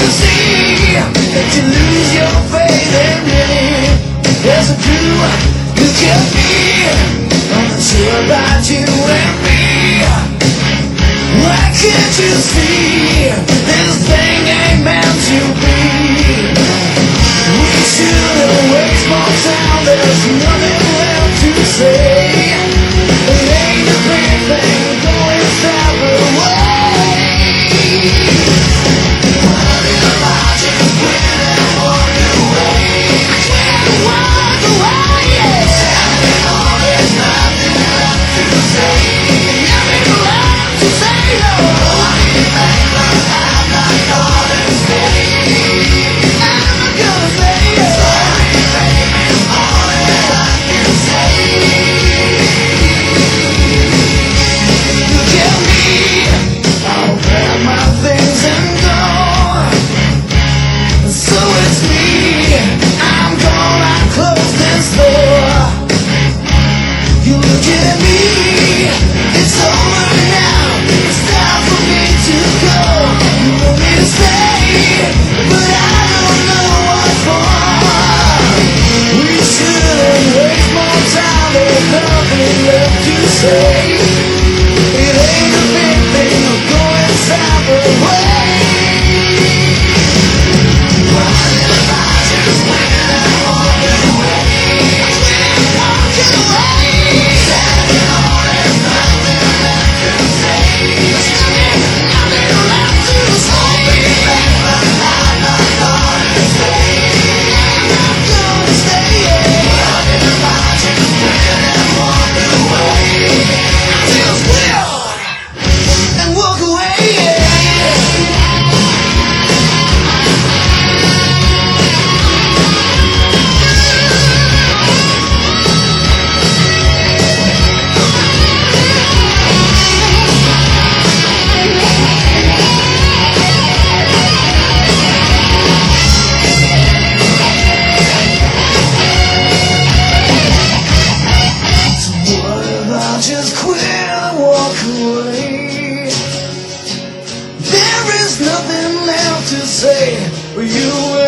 see that you lose your faith in me? Yes, I do. You kept me unsure about you and me. Why can't you see this thing ain't meant to be? We shouldn't waste more time. There's nothing left to say. It ain't a big thing going separate ways. Just quit and walk away. There is nothing left to say. You